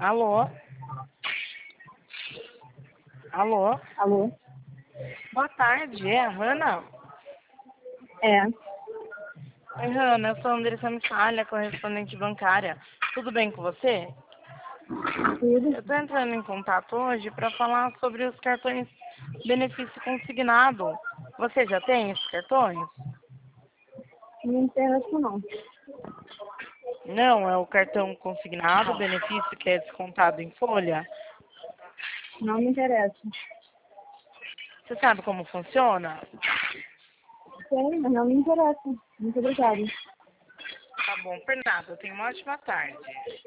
Alô? Alô? Alô? Boa tarde, é a Hanna? É, Oi, Hanna, eu sou a Andressa Missalha, correspondente bancária. Tudo bem com você? tudo. Eu estou entrando em contato hoje para falar sobre os cartões benefício consignado. Você já tem esses cartões? Não me interessa não. Não, é o cartão consignado, benefício que é descontado em folha. Não me interessa. Você sabe como funciona? Sei, mas não me interessa. Muito obrigada. Tá bom, por nada. Tenha uma ótima tarde.